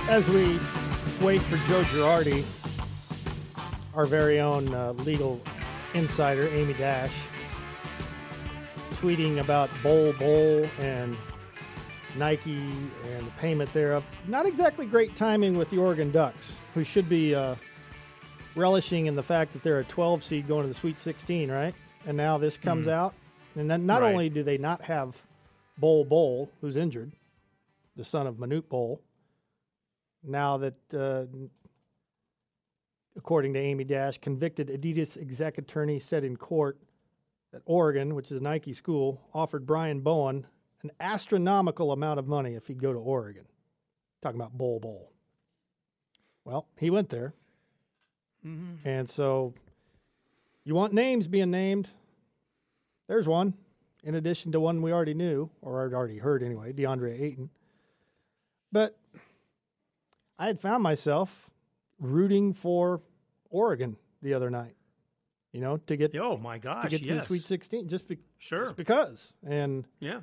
As we wait for Joe Girardi, our very own legal insider, Amy Dash, tweeting about Bowl and Nike and the payment thereof. Not exactly great timing with the Oregon Ducks, who should be relishing in the fact that they're a 12 seed going to the Sweet 16, right? And now this comes out. And then not only do they not have Bowl, who's injured, the son of Manute Bowl, now that, according to Amy Dash, convicted Adidas exec attorney said in court that Oregon, which is a Nike school, offered Brian Bowen an astronomical amount of money if he'd go to Oregon. Talking about Bowl. Well, he went there. Mm-hmm. And so you want names being named. There's one, in addition to one we already knew, or I'd already heard anyway, DeAndre Ayton. But I had found myself rooting for Oregon the other night, to get to the Sweet 16, just because. And yeah.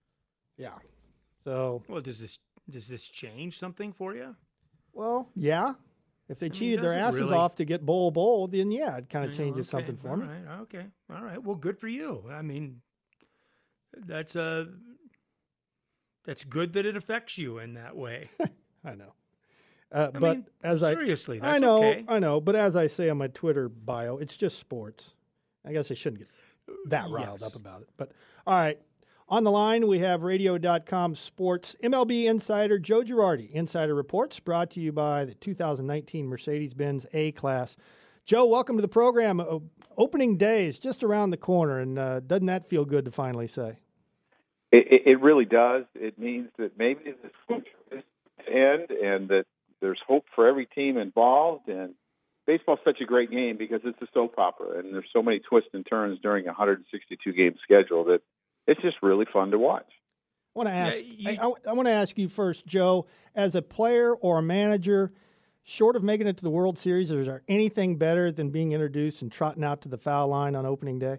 So, well, does this change something for you? Well, yeah. If they cheated their asses off to get Bowl, then yeah, it kind of changes something for me. All right. Well, good for you. I mean, that's good that it affects you in that way. I know. Seriously, that's I know. But as I say on my Twitter bio, it's just sports. I guess I shouldn't get that riled up about it. But all right, on the line we have Radio.com sports MLB insider Joe Girardi. Insider Reports brought to you by the 2019 Mercedes-Benz A-Class. Joe, welcome to the program. Opening day is just around the corner, and doesn't that feel good to finally say? It really does. It means that maybe the future is to end, and that there's hope for every team involved, and baseball's such a great game because it's a soap opera, and there's so many twists and turns during a 162-game schedule that it's just really fun to watch. I want to ask you first, Joe, as a player or a manager, short of making it to the World Series, is there anything better than being introduced and trotting out to the foul line on opening day?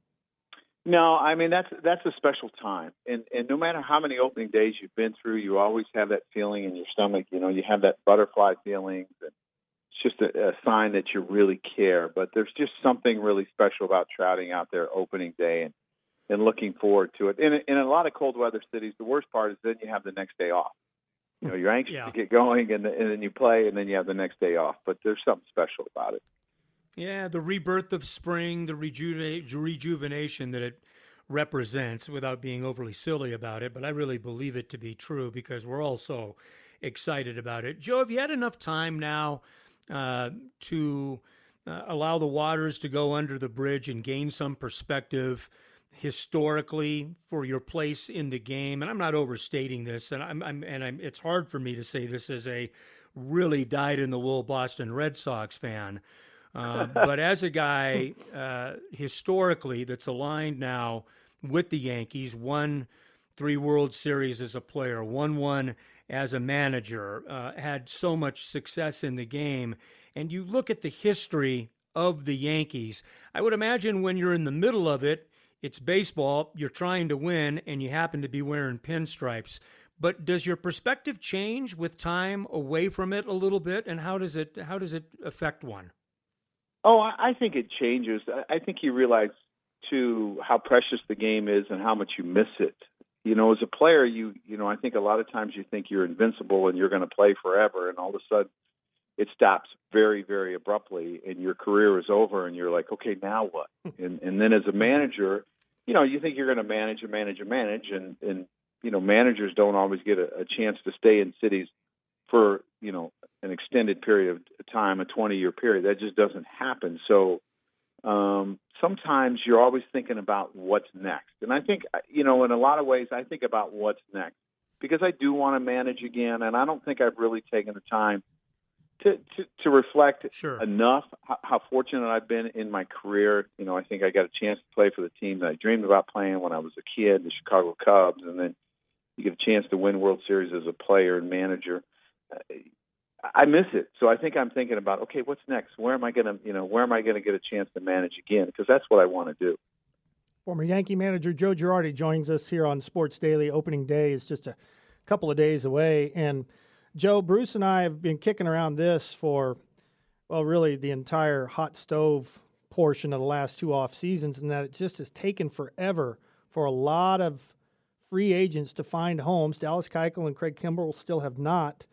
No, I mean, that's a special time. And no matter how many opening days you've been through, you always have that feeling in your stomach. You have that butterfly feeling. It's just a sign that you really care. But there's just something really special about trotting out there opening day and looking forward to it. In a lot of cold weather cities, the worst part is then you have the next day off. You're anxious to get going, and then you play, and then you have the next day off. But there's something special about it. Yeah, the rebirth of spring, the rejuvenation that it represents, without being overly silly about it, but I really believe it to be true because we're all so excited about it. Joe, have you had enough time now to allow the waters to go under the bridge and gain some perspective historically for your place in the game? And I'm not overstating this, and it's hard for me to say this as a really dyed-in-the-wool Boston Red Sox fan. But as a guy historically that's aligned now with the Yankees, won 3 World Series as a player, won 1 as a manager, had so much success in the game, and you look at the history of the Yankees, I would imagine when you're in the middle of it, it's baseball, you're trying to win, and you happen to be wearing pinstripes. But does your perspective change with time away from it a little bit, and how does it affect one? Oh, I think it changes. I think you realize, too, how precious the game is and how much you miss it. As a player, I think a lot of times you think you're invincible and you're going to play forever, and all of a sudden it stops very, very abruptly, and your career is over, and you're like, okay, now what? And then as a manager, you think you're going to manage, and managers don't always get a chance to stay in cities for, an extended period of time, a 20-year period. That just doesn't happen. So sometimes you're always thinking about what's next. And I think, in a lot of ways, I think about what's next because I do want to manage again, and I don't think I've really taken the time to reflect enough how fortunate I've been in my career. I think I got a chance to play for the team that I dreamed about playing when I was a kid, the Chicago Cubs, and then you get a chance to win World Series as a player and manager. I miss it. So I think I'm thinking about, okay, what's next? Where am I going to get a chance to manage again? Because that's what I want to do. Former Yankee manager Joe Girardi joins us here on Sports Daily. Opening day is just a couple of days away. And Joe, Bruce and I have been kicking around this for, well, really the entire hot stove portion of the last 2 off seasons, and that it just has taken forever for a lot of free agents to find homes. Dallas Keuchel and Craig Kimbrell still have not.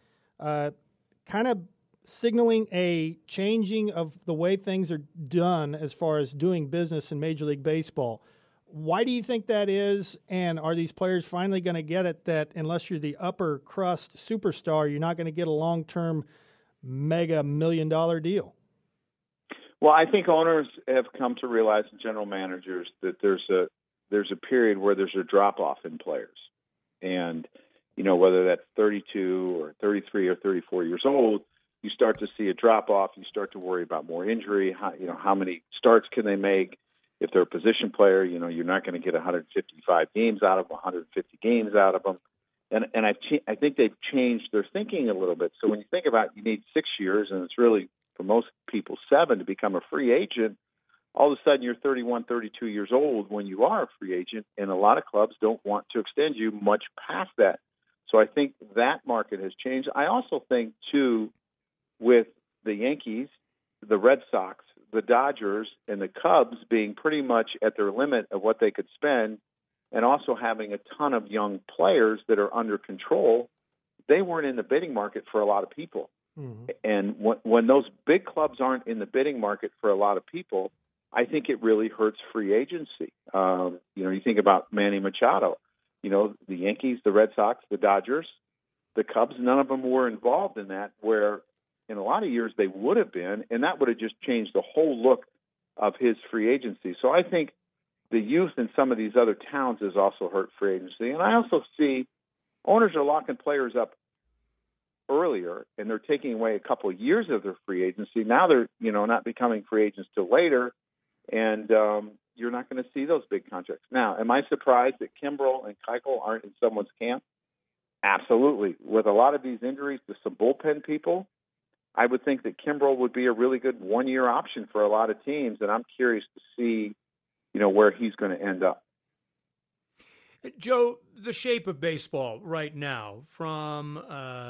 Kind of signaling a changing of the way things are done as far as doing business in Major League Baseball. Why do you think that is, and are these players finally going to get it that unless you're the upper crust superstar, you're not going to get a long-term mega $1 million deal? Well, I think owners have come to realize, and general managers, that there's a period where there's a drop-off in players. And, whether that's 32 or 33 or 34 years old, you start to see a drop-off. You start to worry about more injury. How many starts can they make? If they're a position player, you're not going to get 155 games out of them, 150 games out of them. And I think they've changed their thinking a little bit. So when you think about you need 6 years, and it's really, for most people, 7 to become a free agent, all of a sudden you're 31, 32 years old when you are a free agent, and a lot of clubs don't want to extend you much past that. So I think that market has changed. I also think, too, with the Yankees, the Red Sox, the Dodgers, and the Cubs being pretty much at their limit of what they could spend, and also having a ton of young players that are under control, they weren't in the bidding market for a lot of people. Mm-hmm. And when those big clubs aren't in the bidding market for a lot of people, I think it really hurts free agency. You think about Manny Machado, the Yankees, the Red Sox, the Dodgers, the Cubs, none of them were involved in that, where in a lot of years they would have been, and that would have just changed the whole look of his free agency. So I think the youth in some of these other towns has also hurt free agency. And I also see owners are locking players up earlier, and they're taking away a couple of years of their free agency. Now they're, not becoming free agents till later, and you're not going to see those big contracts. Now, am I surprised that Kimbrell and Keuchel aren't in someone's camp? Absolutely. With a lot of these injuries to some bullpen people, I would think that Kimbrell would be a really good one-year option for a lot of teams, and I'm curious to see, where he's going to end up. Joe, the shape of baseball right now, from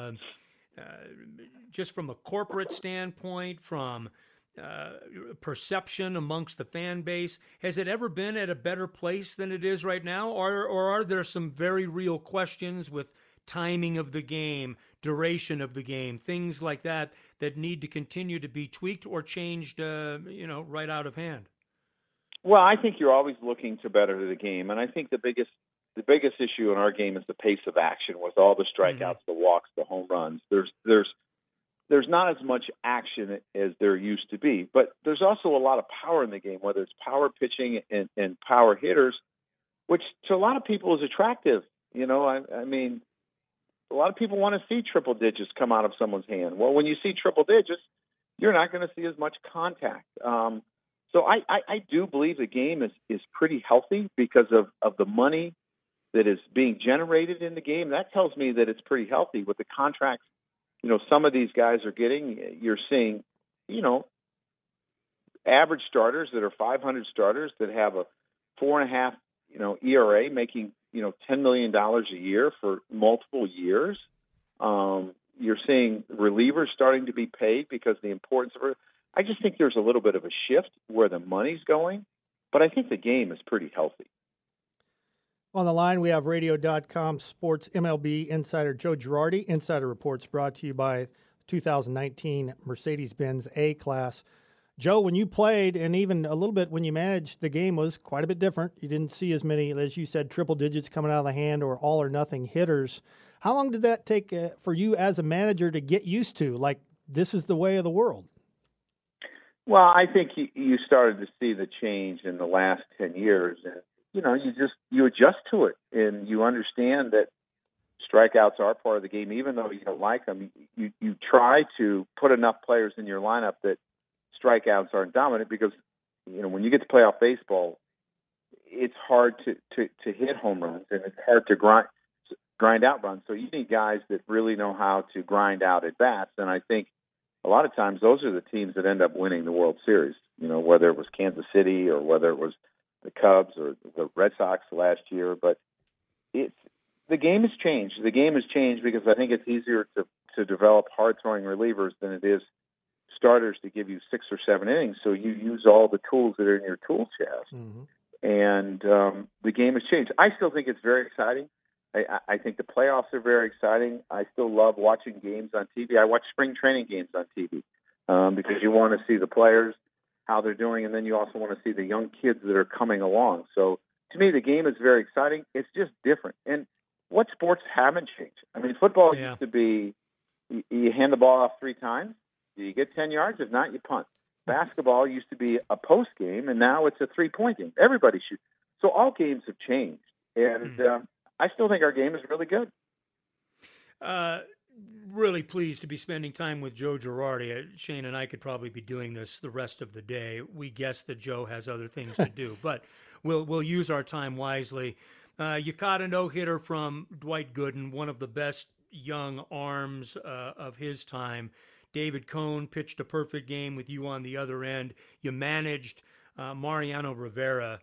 just from a corporate standpoint, from perception amongst the fan base, has it ever been at a better place than it is right now, or are there some very real questions with timing of the game, duration of the game, things like that need to continue to be tweaked or changed, right out of hand? Well, I think you're always looking to better the game, and I think the biggest issue in our game is the pace of action with all the strikeouts, the walks, the home runs. There's not as much action as there used to be, but there's also a lot of power in the game, whether it's power pitching and power hitters, which to a lot of people is attractive. I mean, a lot of people want to see triple digits come out of someone's hand. Well, when you see triple digits, you're not going to see as much contact. So I do believe the game is pretty healthy because of the money that is being generated in the game. That tells me that it's pretty healthy with the contracts. Some of these guys are getting, you're seeing, average starters that are 500 starters that have a 4.5, ERA making, $10 million a year for multiple years. You're seeing relievers starting to be paid because the importance of it. I just think there's a little bit of a shift where the money's going, but I think the game is pretty healthy. On the line, we have Radio.com sports MLB insider Joe Girardi. Insider Reports brought to you by 2019 Mercedes-Benz A-Class. Joe, when you played, and even a little bit when you managed, the game was quite a bit different. You didn't see as many, as you said, triple digits coming out of the hand or all or nothing hitters. How long did that take for you as a manager to get used to? Like, this is the way of the world. Well, I think you started to see the change in the last 10 years. And, you adjust to it, and you understand that strikeouts are part of the game, even though you don't like them. You try to put enough players in your lineup that strikeouts aren't dominant because, when you get to playoff baseball, it's hard to hit home runs, and it's hard to grind out runs. So you need guys that really know how to grind out at bats, and I think a lot of times those are the teams that end up winning the World Series, whether it was Kansas City or whether it was the Cubs or the Red Sox last year. But the game has changed. The game has changed because I think it's easier to to develop hard-throwing relievers than it is starters to give you 6 or 7 innings. So you use all the tools that are in your tool chest. Mm-hmm. And the game has changed. I still think it's very exciting. I think the playoffs are very exciting. I still love watching games on TV. I watch spring training games on TV because you want to see the players, how they're doing, and then you also want to see the young kids that are coming along. So to me, the game is very exciting. It's just different. And what sports haven't changed? I mean, football used to be you hand the ball off 3 times, you get 10 yards. If not, you punt. Basketball used to be a post game, and now it's a 3-point game. Everybody shoots. So all games have changed. And I still think our game is really good. Really pleased to be spending time with Joe Girardi. Shane and I could probably be doing this the rest of the day. We guess that Joe has other things to do, but we'll use our time wisely. You caught a no-hitter from Dwight Gooden, one of the best young arms of his time. David Cone pitched a perfect game with you on the other end. You managed Mariano Rivera.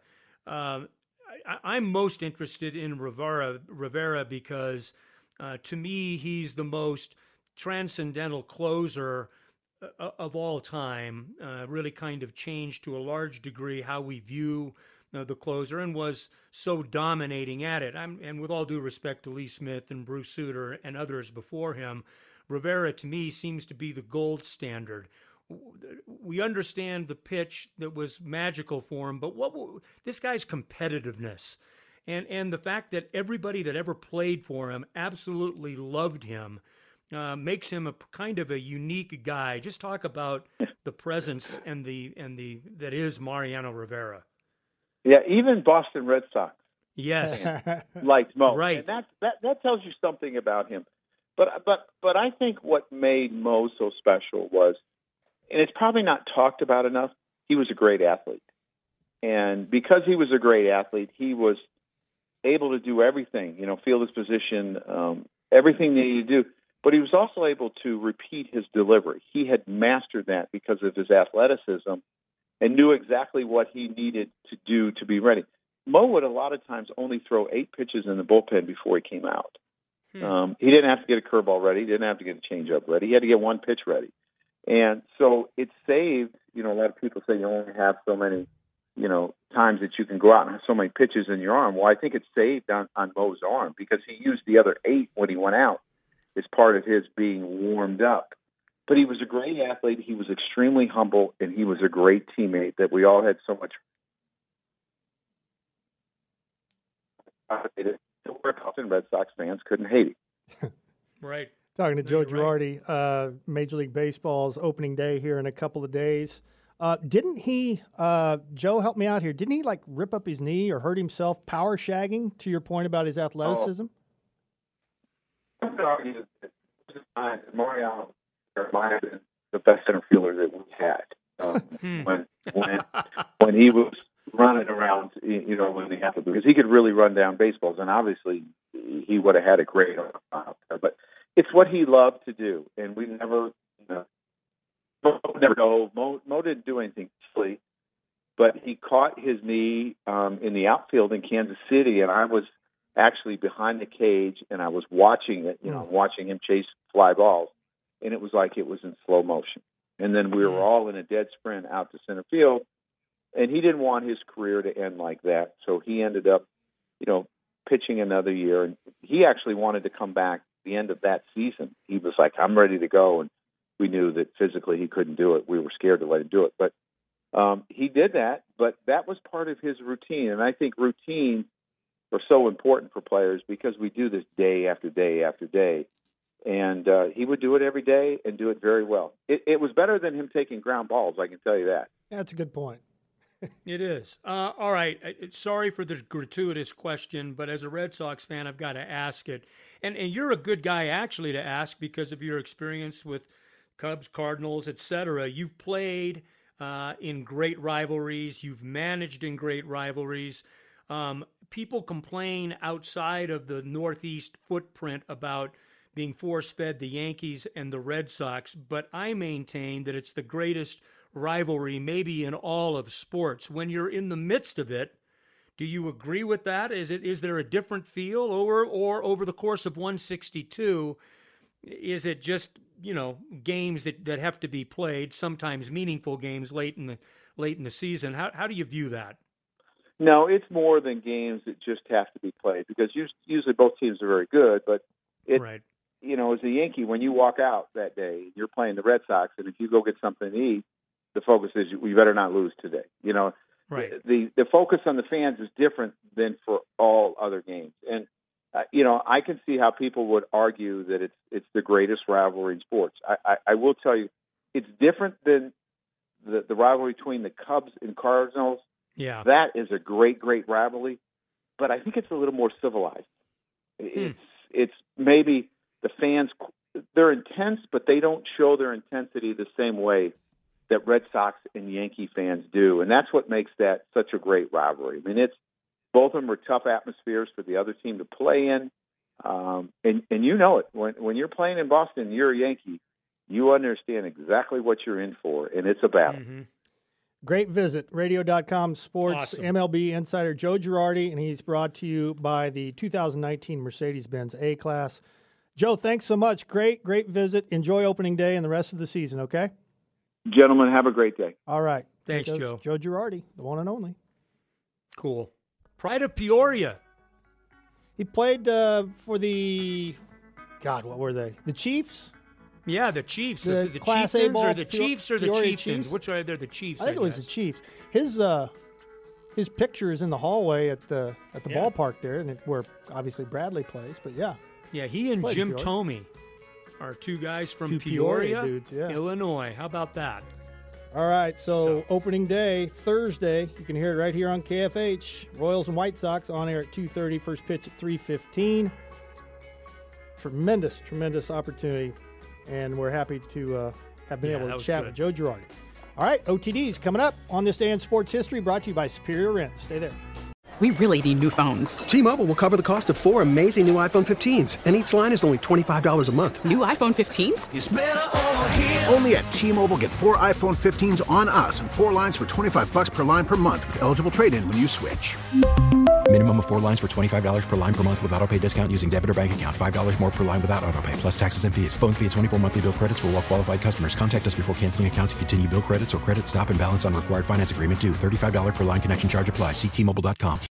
I'm most interested in Rivera because to me, he's the most transcendental closer of all time, really kind of changed to a large degree how we view the closer and was so dominating at it. And with all due respect to Lee Smith and Bruce Sutter and others before him, Rivera, to me, seems to be the gold standard. We understand the pitch that was magical for him, but this guy's competitiveness and the fact that everybody that ever played for him absolutely loved him makes him a kind of a unique guy. Just talk about the presence and the that is Mariano Rivera. Yeah, even Boston Red Sox. Yes, liked Mo. Right, and that tells you something about him. But I think what made Mo so special was, and it's probably not talked about enough, he was a great athlete. And because he was a great athlete, he was able to do everything, field his position, everything that he do. But he was also able to repeat his delivery. He had mastered that because of his athleticism and knew exactly what he needed to do to be ready. Mo would a lot of times only throw 8 pitches in the bullpen before he came out. He didn't have to get a curveball ready. He didn't have to get a changeup ready. He had to get 1 pitch ready. And so it saved, a lot of people say you only have so many, times that you can go out and have so many pitches in your arm. Well, I think it saved on Mo's arm because he used the other 8 when he went out as part of his being warmed up. But he was a great athlete. He was extremely humble, and he was a great teammate that we all had so much to work out, and Red Sox fans couldn't hate him. Right. Talking to Joe Girardi, Major League Baseball's opening day here in a couple of days. Didn't he, Joe, help me out here, didn't he rip up his knee or hurt himself power shagging, to your point about his athleticism? I would argue that Mariano might have been the best center fielder that we had when he was running around, when he had to, because he could really run down baseballs, and obviously he would have had a great arm. But it's what he loved to do, and we never, Mo didn't do anything silly, but he caught his knee in the outfield in Kansas City, and I was actually behind the cage, and I was watching it, watching him chase fly balls, and it was like it was in slow motion. And then we were all in a dead sprint out to center field, and he didn't want his career to end like that, so he ended up, pitching another year, and he actually wanted to come back the end of that season. He was like, I'm ready to go, and we knew that physically he couldn't do it. We were scared to let him do it, but he did that, but that was part of his routine, and I think routines are so important for players because we do this day after day after day, and he would do it every day and do it very well. It was better than him taking ground balls, I can tell you that. That's a good point. It is. All right. Sorry for the gratuitous question, but as a Red Sox fan, I've got to ask it. And you're a good guy, actually, to ask because of your experience with Cubs, Cardinals, etc. You've played in great rivalries. You've managed in great rivalries. People complain outside of the Northeast footprint about being force-fed the Yankees and the Red Sox, but I maintain that it's the greatest rivalry maybe in all of sports. When you're in the midst of it, do you agree with that? Is there a different feel, or over the course of 162, is it just, games that have to be played, sometimes meaningful games late in the season? How do you view that? No, it's more than games that just have to be played, because usually both teams are very good, but right. As a Yankee, when you walk out that day, you're playing the Red Sox, and if you go get something to eat, the focus is we better not lose today. Right. The focus on the fans is different than for all other games. And, I can see how people would argue that it's the greatest rivalry in sports. I will tell you, it's different than the rivalry between the Cubs and Cardinals. Yeah. That is a great, great rivalry, but I think it's a little more civilized. It's maybe the fans, they're intense, but they don't show their intensity the same way that Red Sox and Yankee fans do. And that's what makes that such a great rivalry. I mean, both of them are tough atmospheres for the other team to play in. And you know it. When you're playing in Boston, you're a Yankee, you understand exactly what you're in for, and it's a battle. Mm-hmm. Great visit. Radio.com sports Awesome. MLB insider Joe Girardi, and he's brought to you by the 2019 Mercedes-Benz A-Class. Joe, thanks so much. Great visit. Enjoy opening day and the rest of the season, okay? Gentlemen, have a great day. All right. Thanks, Joe. Joe Girardi, the one and only. Cool. Pride of Peoria. He played for the, what were they? The Chiefs? Yeah, the Chiefs. The The Class A Chieftains ball, or the Chiefs or the Peoria Chieftains? Chiefs? Which are they? The Chiefs, I think it was the Chiefs. His picture is in the hallway at the ballpark there, and where obviously Bradley plays. But yeah, Yeah, he and Played Jim Peoria. Tomey are two guys from Two Peoria Peoria, dudes, yeah. Illinois. How about that? All right, so opening day, Thursday. You can hear it right here on KFH. Royals and White Sox on air at 2:30. First pitch at 3:15. Tremendous opportunity, and we're happy to have been able to chat with Joe Girardi. All right, OTDs coming up on this day in sports history, brought to you by Superior Rent. Stay there. We really need new phones. T-Mobile will cover the cost of 4 amazing new iPhone 15s, and each line is only $25 a month. New iPhone 15s? It's better over here. Only at T-Mobile, get 4 iPhone 15s on us and 4 lines for $25 per line per month with eligible trade-in when you switch. Minimum of 4 lines for $25 per line per month with autopay discount using debit or bank account. $5 more per line without autopay, plus taxes and fees. Phone fee at 24 monthly bill credits for well-qualified customers. Contact us before canceling account to continue bill credits or credit stop and balance on required finance agreement due. $35 per line connection charge applies. See T-Mobile.com.